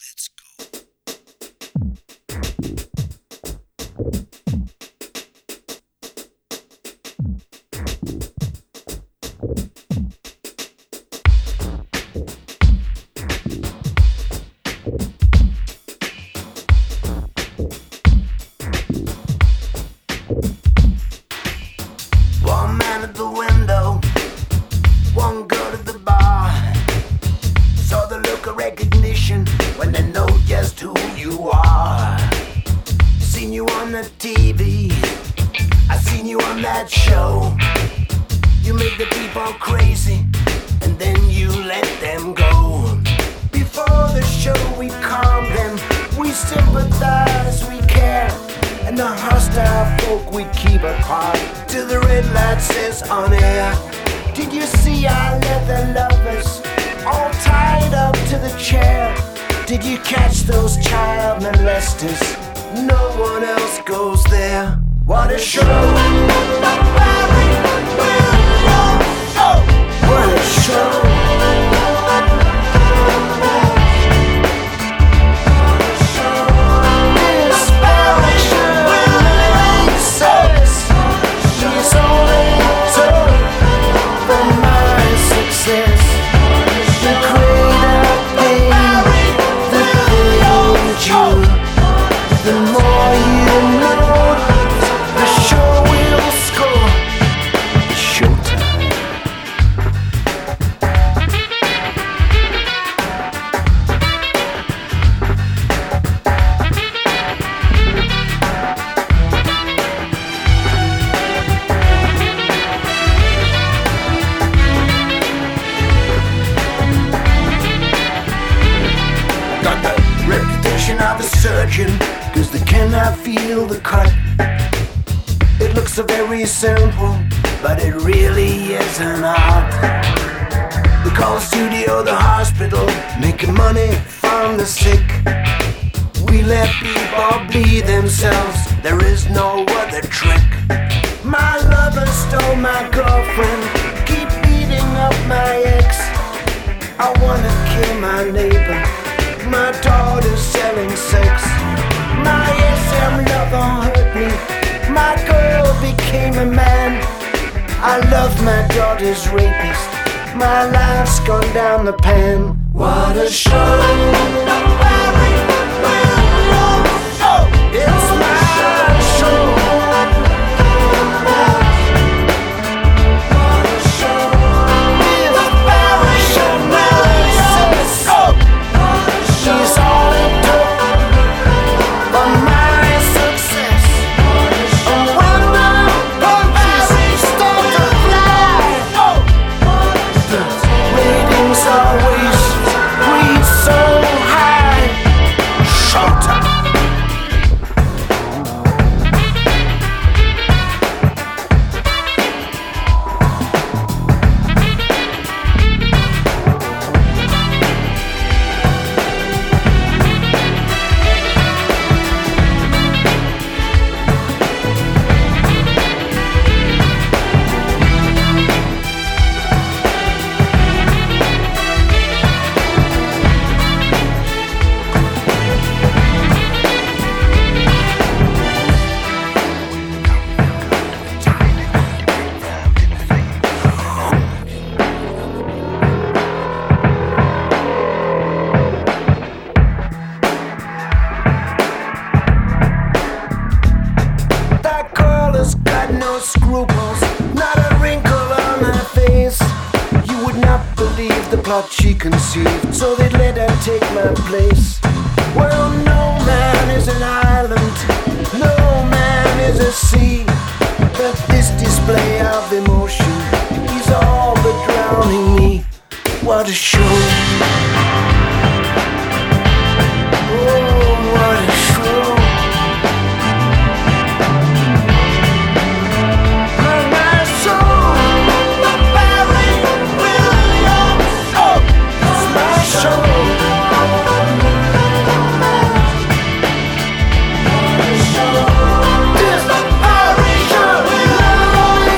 Let's go. One man at the window, one girl at the bar. Saw the look of recognition when they know just who you are. Seen you on the TV, I seen you on that show. You make the people crazy, and then you let them go. Before the show we calm them, we sympathize, we care. And the hostile folk we keep apart till the red light says on air. Did you see our leather lovers all tied up to the chair? Did you catch those child molesters? No one else goes there. What a show! Oh, what a show! Of a surgeon, cause they cannot feel the cut. It looks so very simple, but it really isn't art. We call studio the hospital, making money from the sick. We let people be themselves, there is no other trick. My lover stole my girlfriend, keep beating up my ex. I wanna kill my neighbor, my daughter's selling sex. My SM lover hurt me, my girl became a man. I love my daughter's rapist, my life's gone down the pan. What a show! Oh, it's my show! Scruples, not a wrinkle on her face. You would not believe the plot she conceived, so they'd let her take my place. Well, no man is an island, no man is a sea, but this display of emotion is all but drowning me. What a show! Oh, what a show!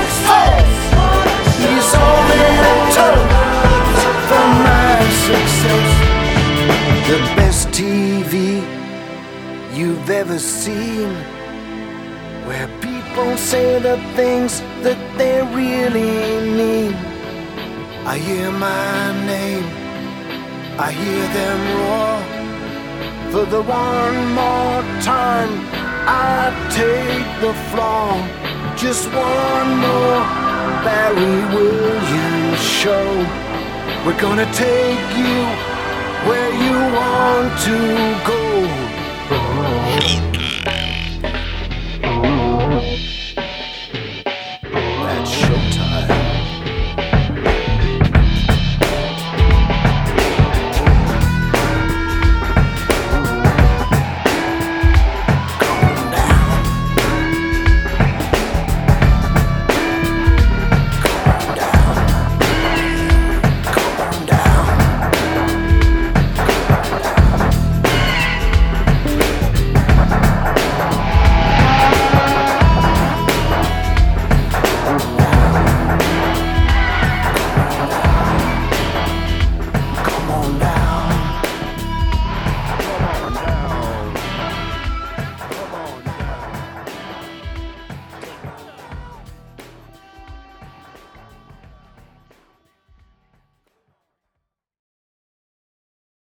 Success. TV you've ever seen, where people say the things that they really mean. I hear my name, I hear them roar. For the one more time I take the floor. Just one more Barry Williams show. We're gonna take you where you want to